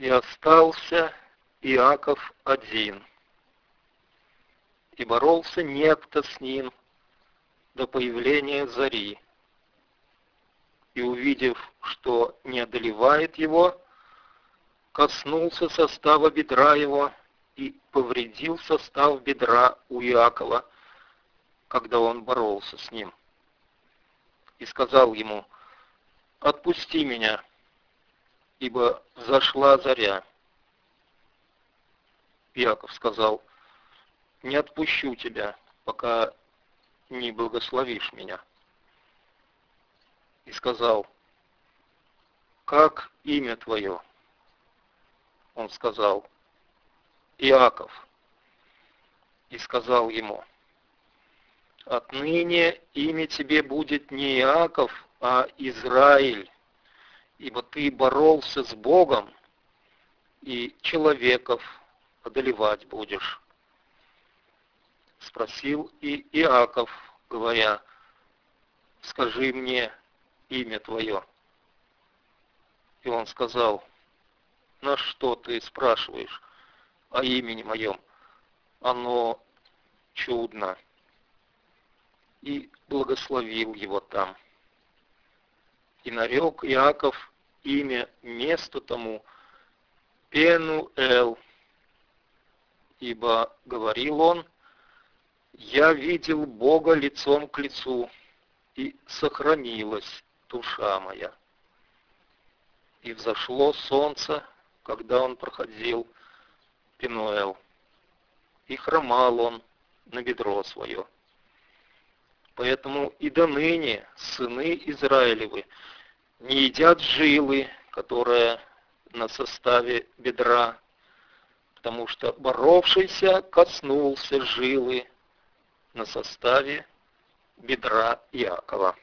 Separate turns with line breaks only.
И остался Иаков один, и боролся некто с ним до появления зари. И увидев, что не одолевает его, коснулся состава бедра его и повредил состав бедра у Иакова, когда он боролся с ним. И сказал ему: «Отпусти меня, ибо взошла заря». Иаков сказал: «Не отпущу тебя, пока не благословишь меня». И сказал: «Как имя твое?» Он сказал: «Иаков». И сказал ему: «Отныне имя тебе будет не Иаков, а Израиль, ибо ты боролся с Богом, и человеков одолевать будешь». Спросил и Иаков, говоря: «Скажи мне имя твое». И он сказал: «На что ты спрашиваешь о имени моем? Оно чудно». И благословил его там. И нарек Иаков имя месту тому Пенуэл, ибо говорил он: «Я видел Бога лицом к лицу, и сохранилась душа моя». И взошло солнце, когда он проходил Пенуэл, и хромал он на бедро свое. Поэтому и доныне сыны Израилевы не едят жилы, которая на составе бедра, потому что боровшийся коснулся жилы на составе бедра Иакова.